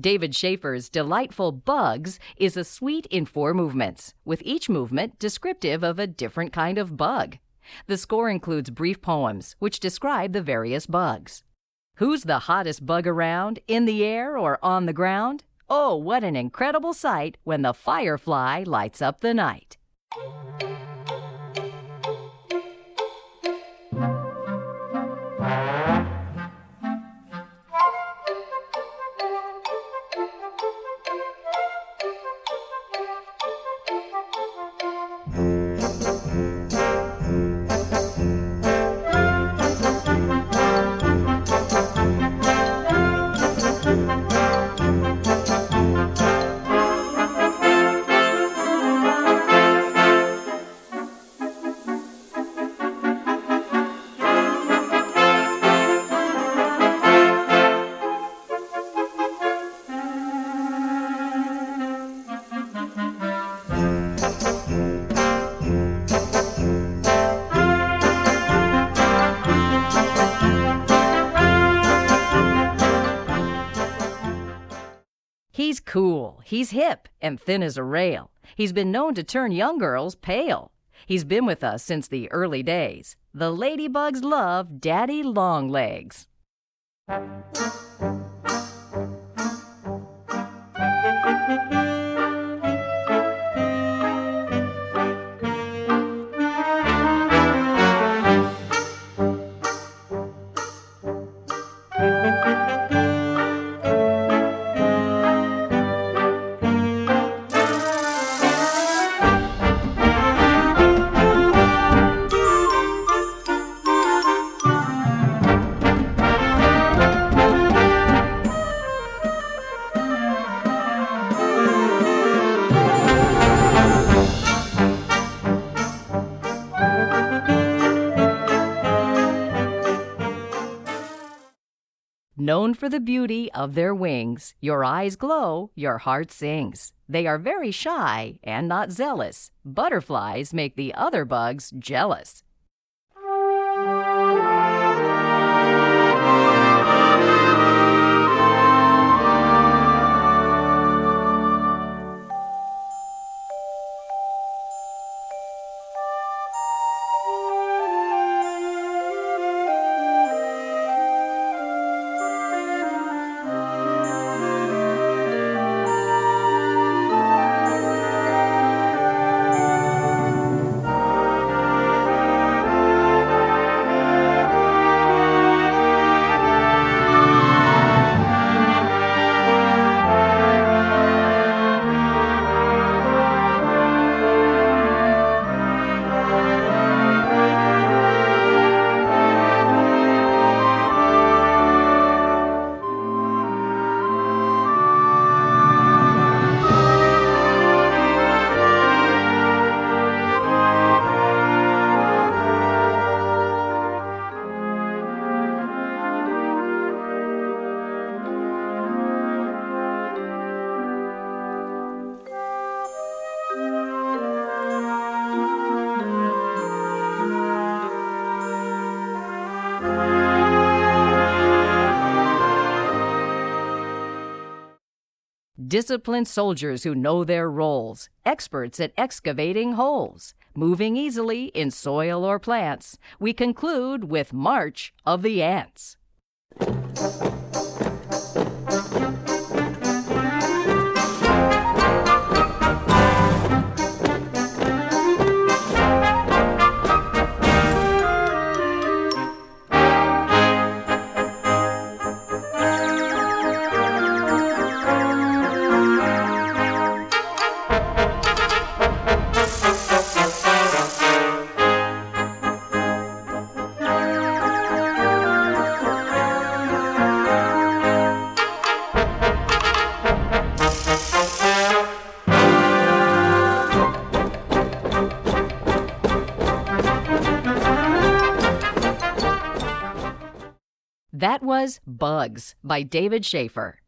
David Schaefer's delightful Bugs is a suite in 4 movements, with each movement descriptive of a different kind of bug. The score includes brief poems which describe the various bugs. Who's the hottest bug around, in the air or on the ground? Oh, what an incredible sight when the firefly lights up the night. He's cool, he's hip, and thin as a rail. He's been known to turn young girls pale. He's been with us since the early days. The ladybugs love Daddy Longlegs. Known for the beauty of their wings, your eyes glow, your heart sings. They are very shy and not zealous. Butterflies make the other bugs jealous. Disciplined soldiers who know their roles, experts at excavating holes, moving easily in soil or plants. We conclude with March of the Ants. That was Bugs by David Schaefer.